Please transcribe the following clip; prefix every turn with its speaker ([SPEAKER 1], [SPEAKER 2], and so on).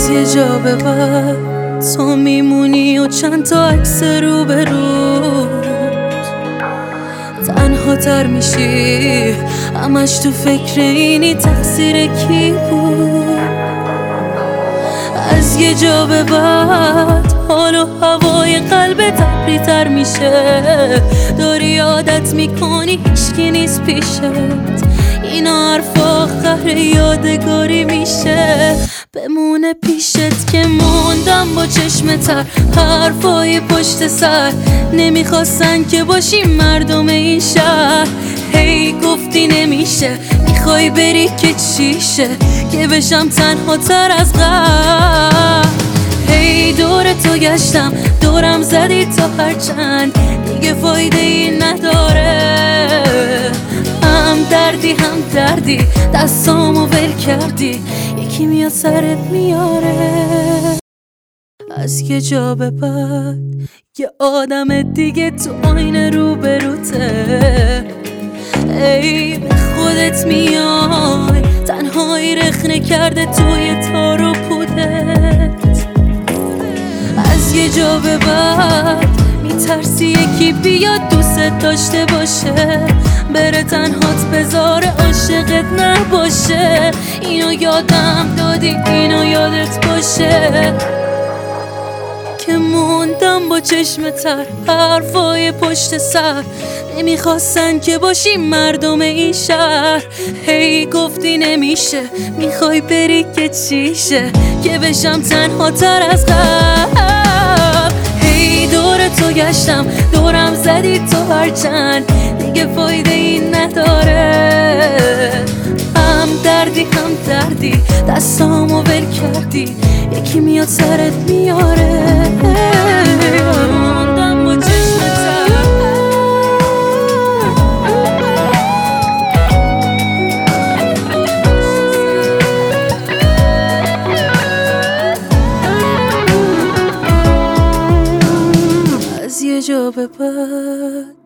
[SPEAKER 1] از یه جا به بعد تو میمونی و چند تا عکس رو به روز تنها تر میشی، همش تو فکر اینی تقصیر کی بود. از یه جا به بعد حال و هوای قلبت ابری تر میشه، داری عادت میکنی هیچکی نیست پیشت، اینا حرف آخر یادگاری میشه، بمونه پیشت که موندم با چشم تر. حرفای پشت سر نمیخواستن که باشی مردم این شهر، هی گفتی نمیشه، میخوای بری که چیشه، که بشم تنها تر از قبل. هی دور تو گشتم، دورم زدی تا هرچند دیگه فایده ای نداره، هم دردی دستامو ول کردی، یکی میاد سرت میاره. از یه جا به بعد یه آدم دیگه تو آینه رو به روته، ای به خودت میای، تنهایی رخنه کرده توی تار و پودت. از یه جا به بعد میترسی یکی بیاد دوست داشته باشه، بره تنهات بذاره عاشقت نباشه، اینو یادم دادی اینو یادت باشه که موندم با چشم تر. حرفای پشت سر نمیخواستن که باشی مردم این شهر، هی گفتی نمیشه، میخوای بری که چیشه، که بشم تنها تر از قبل. هی دور تو گشتم، دورم زدی تو هرچند دیگه فایده این نداره، هم دردی دستامو ول کردی، یکی میاد سرت میاره. موندم با چشم تر. از یه جا به بعد